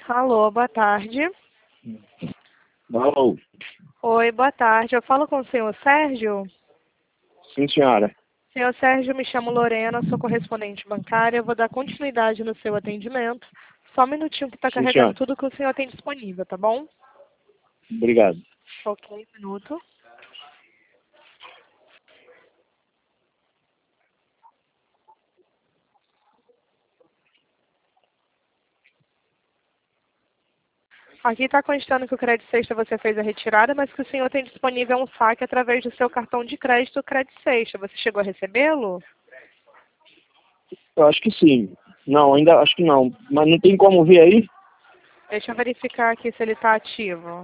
Alô, boa tarde. Alô. Oi, boa tarde. Eu falo com o senhor Sérgio? Sim, senhora. Senhor Sérgio, me chamo Lorena, sou correspondente bancária. Eu vou dar continuidade no seu atendimento. Só um minutinho que está Sim, carregando senhora. tudo que o senhor tem disponível, tá bom? Obrigado. Ok, um minuto. Aqui está constando que o crédito sexta você fez a retirada, mas que o senhor tem disponível um saque através do seu cartão de crédito crédito sexta. Você chegou a recebê-lo? Eu acho que sim. Não, ainda acho que não. Mas não tem como ver aí? Deixa eu verificar aqui se ele está ativo.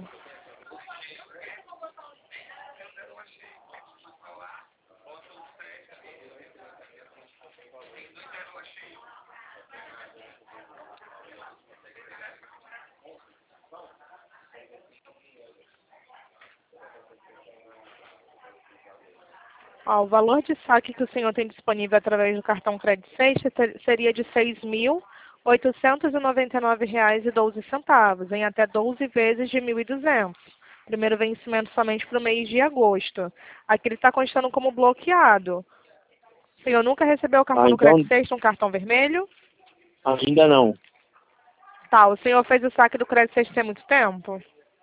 Ó, o valor de saque que o senhor tem disponível através do cartão Crédito Sexta seria de R$ 6.899,12, em até 12 vezes de 1.200. Primeiro vencimento somente para o mês de agosto. Aqui ele está constando como bloqueado. O senhor nunca recebeu o cartão do Então Crédito Sexta, um cartão vermelho? ainda não. Tá, o senhor fez o saque do Crédito Sexta tem muito tempo?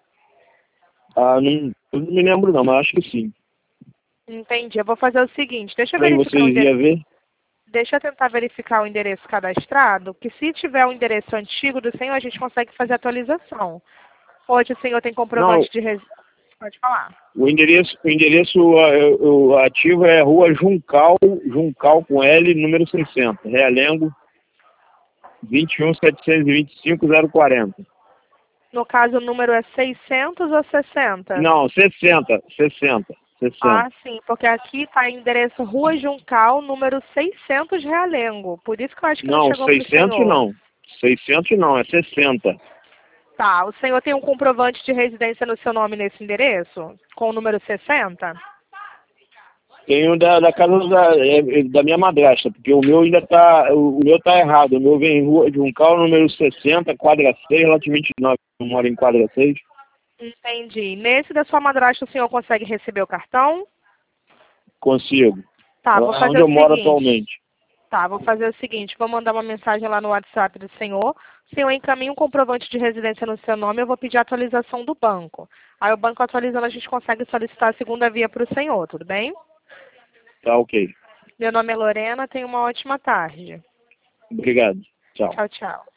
Não, eu não me lembro não, mas acho que sim. Entendi. Eu vou fazer o seguinte, deixa eu Aí verificar o vocês endereço. iam ver? Deixa eu tentar verificar o endereço cadastrado, que se tiver o endereço antigo do senhor, a gente consegue fazer atualização. Hoje o senhor tem Não, comprovante de residência. Pode falar. o ativo é Rua Juncal com L, número 60, Realengo, 21.725.040. No caso, o número é 600 ou 60? Não, 60. Ah, sim, porque aqui está endereço Rua Juncal, número 600 Realengo. Por isso que eu acho que não Não, chegou para o 600 senhor. não. 600 não, é 60. Tá, o senhor tem um comprovante de residência no seu nome nesse endereço? Com o número 60? Tenho da casa da minha madrasta, porque o meu ainda o meu tá errado. O meu vem em Rua Juncal, número 60, quadra 6, lote 29. Eu moro em quadra 6. Entendi. Nesse da sua madrasta, o senhor consegue receber o cartão? Consigo. Tá, vou Lá fazer onde o eu moro seguinte. atualmente. Tá, vou fazer o seguinte, vou mandar uma mensagem lá no WhatsApp do senhor. O senhor encaminha um comprovante de residência no seu nome, eu vou pedir a atualização do banco. Aí o banco atualizando, a gente consegue solicitar a segunda via para o senhor, tudo bem? Tá ok. Meu nome é Lorena, tenha uma ótima tarde. Obrigado. Tchau. Tchau, tchau.